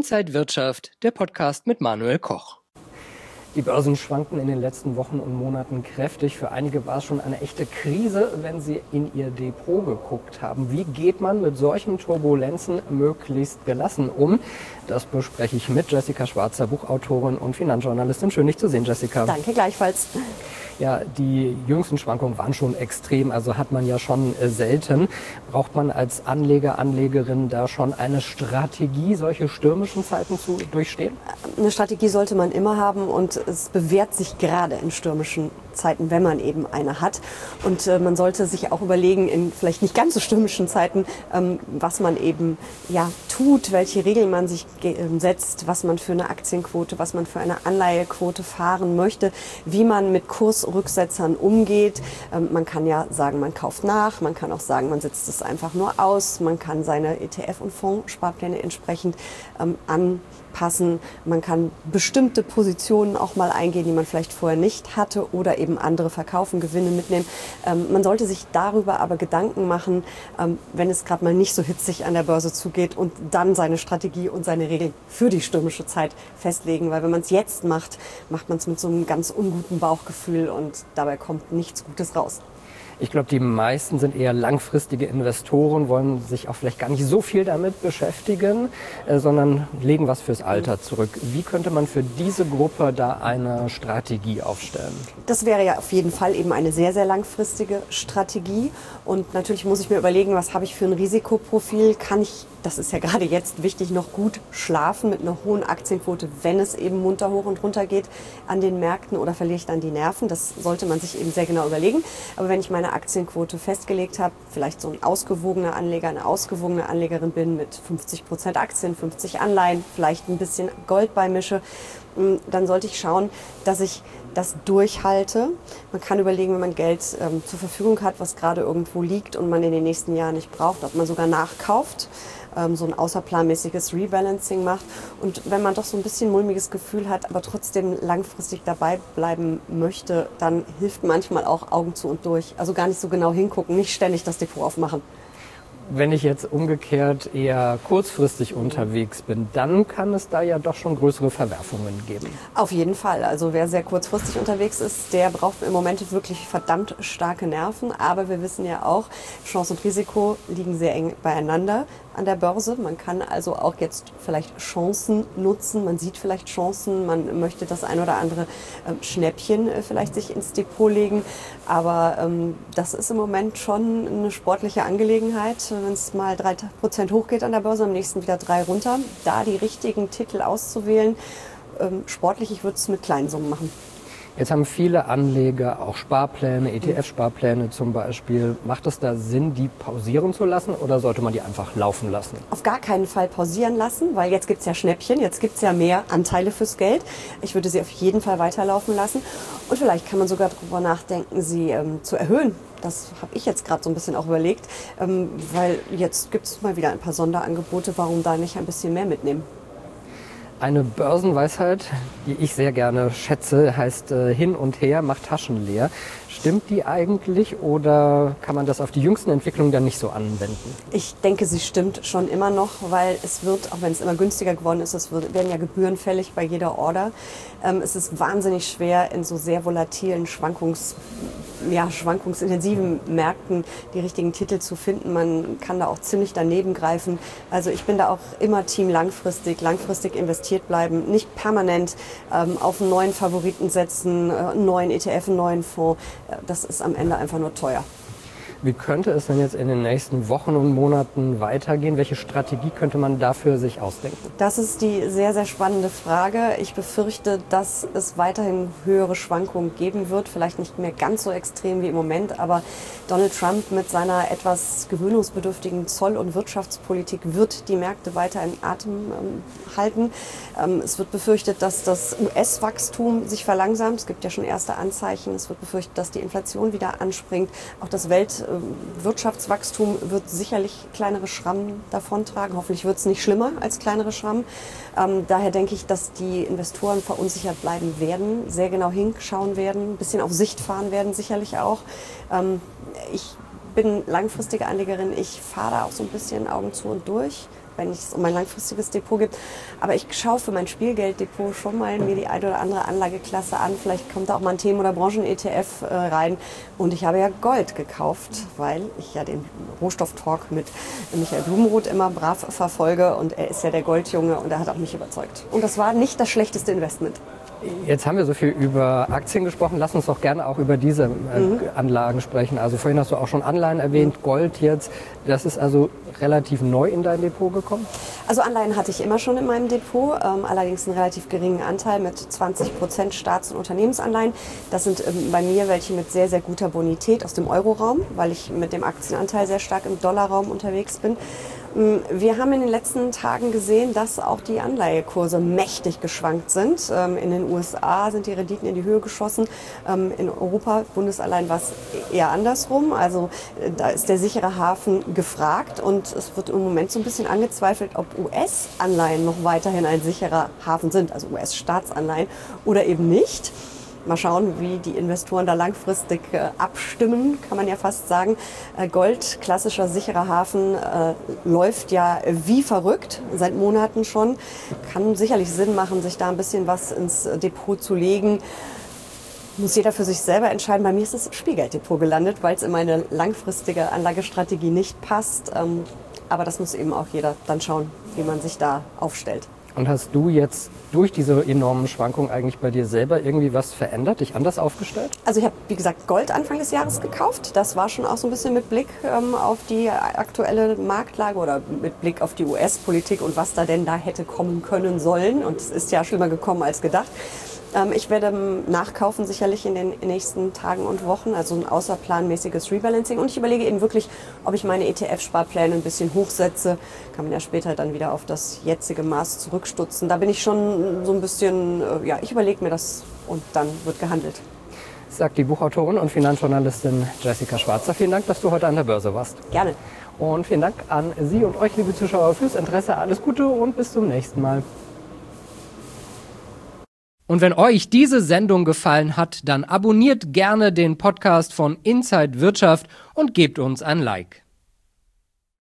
Inside Wirtschaft, der Podcast mit Manuel Koch. Die Börsen schwankten in den letzten Wochen und Monaten kräftig. Für einige war es schon eine echte Krise, wenn sie in ihr Depot geguckt haben. Wie geht man mit solchen Turbulenzen möglichst gelassen um? Das bespreche ich mit Jessica Schwarzer, Buchautorin und Finanzjournalistin. Schön, dich zu sehen, Jessica. Danke, gleichfalls. Ja, die jüngsten Schwankungen waren schon extrem, also hat man ja schon selten. Braucht man als Anleger, Anlegerin da schon eine Strategie, solche stürmischen Zeiten zu durchstehen? Eine Strategie sollte man immer haben und es bewährt sich gerade in stürmischen Zeiten, wenn man eben eine hat. Und man sollte sich auch überlegen, in vielleicht nicht ganz so stürmischen Zeiten, was man eben tut, welche Regeln man sich setzt, was man für eine Aktienquote, was man für eine Anleihequote fahren möchte, wie man mit Kursrücksetzern umgeht. Man kann ja sagen, man kauft nach, man kann auch sagen, man setzt es einfach nur aus, man kann seine ETF- und Fondssparpläne entsprechend anpassen, man kann bestimmte Positionen auch mal eingehen, die man vielleicht vorher nicht hatte oder eben andere verkaufen, Gewinne mitnehmen. Man sollte sich darüber aber Gedanken machen, wenn es gerade mal nicht so hitzig an der Börse zugeht und dann seine Strategie und seine Regeln für die stürmische Zeit festlegen, weil wenn man es jetzt macht, macht man es mit so einem ganz unguten Bauchgefühl und dabei kommt nichts Gutes raus. Ich glaube, die meisten sind eher langfristige Investoren, wollen sich auch vielleicht gar nicht so viel damit beschäftigen, sondern legen was fürs Alter zurück. Wie könnte man für diese Gruppe da eine Strategie aufstellen? Das wäre ja auf jeden Fall eben eine sehr, sehr langfristige Strategie. Und natürlich muss ich mir überlegen, was habe ich für ein Risikoprofil? Kann ich, das ist ja gerade jetzt wichtig, noch gut schlafen mit einer hohen Aktienquote, wenn es eben munter hoch und runter geht an den Märkten, oder verliere ich dann die Nerven? Das sollte man sich eben sehr genau überlegen. Aber wenn ich meine Aktienquote festgelegt habe, vielleicht so ein ausgewogener Anleger, eine ausgewogene Anlegerin bin mit 50% Aktien, 50 Anleihen, vielleicht ein bisschen Gold beimische, dann sollte ich schauen, dass ich das durchhalte. Man kann überlegen, wenn man Geld zur Verfügung hat, was gerade irgendwo liegt und man in den nächsten Jahren nicht braucht, ob man sogar nachkauft, so ein außerplanmäßiges Rebalancing macht. Und wenn man doch so ein bisschen mulmiges Gefühl hat, aber trotzdem langfristig dabei bleiben möchte, dann hilft manchmal auch Augen zu und durch. Also gar nicht so genau hingucken, nicht ständig das Depot aufmachen. Wenn ich jetzt umgekehrt eher kurzfristig unterwegs bin, dann kann es da ja doch schon größere Verwerfungen geben. Auf jeden Fall. Also wer sehr kurzfristig unterwegs ist, der braucht im Moment wirklich verdammt starke Nerven. Aber wir wissen ja auch, Chance und Risiko liegen sehr eng beieinander an der Börse. Man kann also auch jetzt vielleicht Chancen nutzen. Man sieht vielleicht Chancen. Man möchte das ein oder andere Schnäppchen vielleicht sich ins Depot legen. Aber das ist im Moment schon eine sportliche Angelegenheit. Wenn es mal 3% hochgeht an der Börse, am nächsten wieder 3 runter. Da die richtigen Titel auszuwählen, sportlich, ich würde es mit kleinen Summen machen. Jetzt haben viele Anleger auch Sparpläne, ETF-Sparpläne zum Beispiel. Macht es da Sinn, die pausieren zu lassen oder sollte man die einfach laufen lassen? Auf gar keinen Fall pausieren lassen, weil jetzt gibt es ja Schnäppchen, jetzt gibt es ja mehr Anteile fürs Geld. Ich würde sie auf jeden Fall weiterlaufen lassen und vielleicht kann man sogar darüber nachdenken, sie zu erhöhen. Das habe ich jetzt gerade so ein bisschen auch überlegt, weil jetzt gibt es mal wieder ein paar Sonderangebote. Warum da nicht ein bisschen mehr mitnehmen? Eine Börsenweisheit, die ich sehr gerne schätze, heißt hin und her macht Taschen leer. Stimmt die eigentlich oder kann man das auf die jüngsten Entwicklungen dann nicht so anwenden? Ich denke, sie stimmt schon immer noch, weil es wird, auch wenn es immer günstiger geworden ist, werden ja Gebühren fällig bei jeder Order. Es ist wahnsinnig schwer, in so sehr volatilen, schwankungsintensiven Märkten die richtigen Titel zu finden. Man kann da auch ziemlich daneben greifen. Also ich bin da auch immer Team langfristig investiert bleiben, nicht permanent auf einen neuen Favoriten setzen, einen neuen ETF, einen neuen Fonds. Das ist am Ende einfach nur teuer. Wie könnte es denn jetzt in den nächsten Wochen und Monaten weitergehen? Welche Strategie könnte man dafür sich ausdenken? Das ist die sehr, sehr spannende Frage. Ich befürchte, dass es weiterhin höhere Schwankungen geben wird. Vielleicht nicht mehr ganz so extrem wie im Moment, aber Donald Trump mit seiner etwas gewöhnungsbedürftigen Zoll- und Wirtschaftspolitik wird die Märkte weiter in Atem halten. Es wird befürchtet, dass das US-Wachstum sich verlangsamt. Es gibt ja schon erste Anzeichen. Es wird befürchtet, dass die Inflation wieder anspringt. Auch das Wirtschaftswachstum wird sicherlich kleinere Schrammen davontragen. Hoffentlich wird es nicht schlimmer als kleinere Schrammen. Daher denke ich, dass die Investoren verunsichert bleiben werden, sehr genau hinschauen werden, ein bisschen auf Sicht fahren werden sicherlich auch. Ich bin langfristige Anlegerin. Ich fahre da auch so ein bisschen Augen zu und durch. wenn es um mein langfristiges Depot geht. Aber ich schaue für mein Spielgelddepot schon mal mir die eine oder andere Anlageklasse an. Vielleicht kommt da auch mal ein Themen- oder Branchen-ETF rein. Und ich habe ja Gold gekauft, weil ich ja den Rohstofftalk mit Michael Blumenroth immer brav verfolge. Und er ist ja der Goldjunge und er hat auch mich überzeugt. Und das war nicht das schlechteste Investment. Jetzt haben wir so viel über Aktien gesprochen. Lass uns doch gerne auch über diese Anlagen sprechen. Also vorhin hast du auch schon Anleihen erwähnt, Gold jetzt. Das ist also relativ neu in dein Depot gekommen? Also Anleihen hatte ich immer schon in meinem Depot, allerdings einen relativ geringen Anteil mit 20% Staats- und Unternehmensanleihen. Das sind bei mir welche mit sehr, sehr guter Bonität aus dem Euroraum, weil ich mit dem Aktienanteil sehr stark im Dollarraum unterwegs bin. Wir haben in den letzten Tagen gesehen, dass auch die Anleihekurse mächtig geschwankt sind. In den USA sind die Renditen in die Höhe geschossen. In Europa, Bundesanleihen, war es eher andersrum. Also da ist der sichere Hafen gefragt und es wird im Moment so ein bisschen angezweifelt, ob US-Anleihen noch weiterhin ein sicherer Hafen sind, also US-Staatsanleihen oder eben nicht. Mal schauen, wie die Investoren da langfristig abstimmen, kann man ja fast sagen. Gold, klassischer sicherer Hafen, läuft ja wie verrückt, seit Monaten schon. Kann sicherlich Sinn machen, sich da ein bisschen was ins Depot zu legen. Muss jeder für sich selber entscheiden. Bei mir ist das Spielgelddepot gelandet, weil es in meine langfristige Anlagestrategie nicht passt. Aber das muss eben auch jeder dann schauen, wie man sich da aufstellt. Und hast du jetzt durch diese enormen Schwankungen eigentlich bei dir selber irgendwie was verändert, dich anders aufgestellt? Also ich habe, wie gesagt, Gold Anfang des Jahres gekauft. Das war schon auch so ein bisschen mit Blick auf die aktuelle Marktlage oder mit Blick auf die US-Politik und was da denn da hätte kommen können sollen. Und es ist ja schlimmer gekommen als gedacht. Ich werde nachkaufen sicherlich in den nächsten Tagen und Wochen, also ein außerplanmäßiges Rebalancing. Und ich überlege eben wirklich, ob ich meine ETF-Sparpläne ein bisschen hochsetze. Kann man ja später dann wieder auf das jetzige Maß zurückstutzen. Da bin ich schon so ein bisschen, ich überlege mir das und dann wird gehandelt. Sagt die Buchautorin und Finanzjournalistin Jessica Schwarzer. Vielen Dank, dass du heute an der Börse warst. Gerne. Und vielen Dank an Sie und euch, liebe Zuschauer, fürs Interesse. Alles Gute und bis zum nächsten Mal. Und wenn euch diese Sendung gefallen hat, dann abonniert gerne den Podcast von Inside Wirtschaft und gebt uns ein Like.